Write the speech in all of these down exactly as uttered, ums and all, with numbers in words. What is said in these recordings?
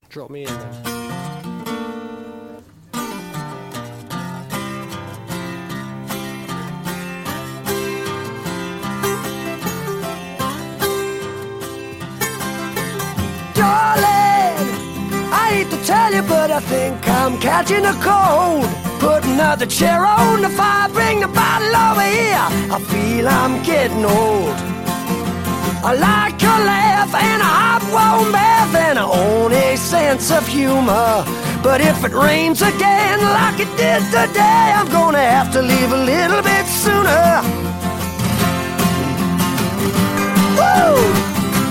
drop me in then. Tell you, but I think I'm catching a cold. Put another chair on the fire, bring the bottle over here. I feel I'm getting old. I like your laugh and a hot warm bath and I own a sense of humor. But if it rains again like it did today, I'm gonna have to leave a little bit sooner. Woo!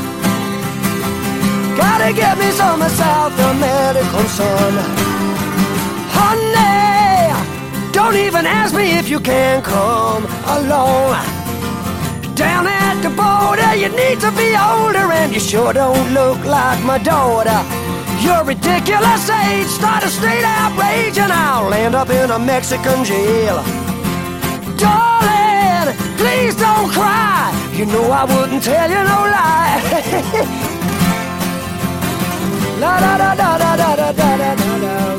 Gotta get me some South American sun. Honey, don't even ask me if you can come along. Down at the border, you need to be older, and you sure don't look like my daughter. Your ridiculous age start a straight outrage, and I'll end up in a Mexican jail. Darling, please don't cry. You know I wouldn't tell you no lie. La da da da da da da da da da.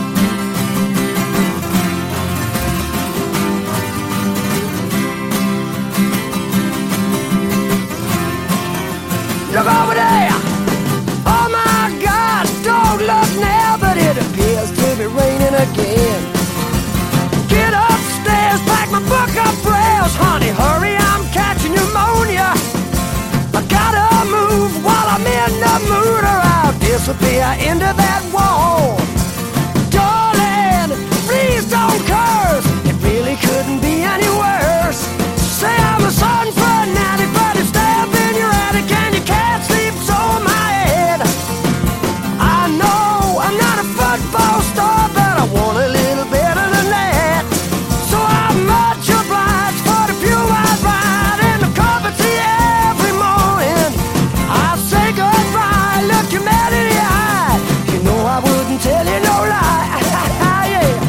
Look over there! Oh my God! Don't look now, but it appears to be raining again. Get upstairs, pack my book up prayers, honey. Hurry, I'm catching pneumonia. I gotta move while I'm in the mood, or I'll disappear into that wall. Darling, please don't curse. It really couldn't be any worse. Say I'm a son fanatic, but it's stabbed in your attic and you can't sleep, so in my head. I know I'm not a football star, but I want a little better than that. So I'm much obliged for the pure white ride and the cup of tea every morning. I say goodbye, look you mad in the eye. You know I wouldn't tell you no lie. Yeah.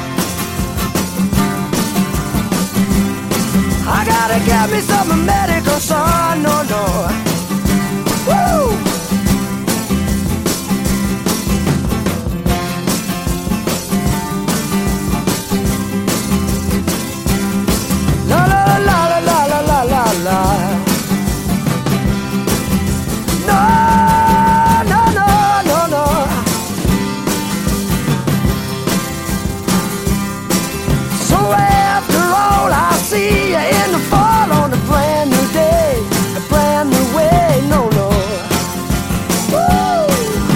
I gotta get me some medical sun, no, no. Woo! La la la la la la la la la. No, no, no, no, no. So after all, I see you in the fall on a brand new day, a brand new way, no, no. Woo!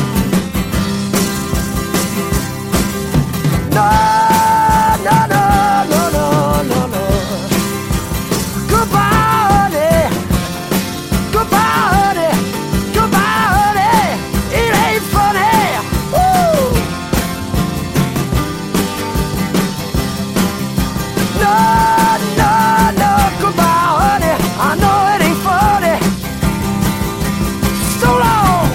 No, no, no, no, no, no, no. Goodbye, honey. Goodbye, honey. Goodbye, honey. It ain't funny. Woo! No, no, no. Goodbye, honey. I know it ain't funny. So long.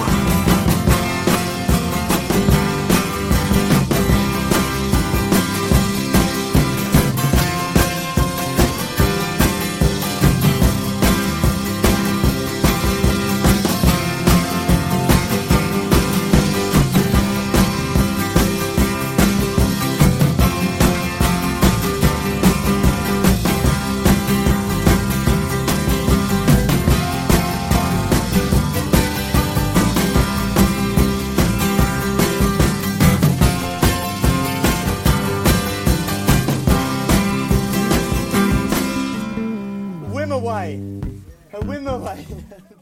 Whim away. A whim away.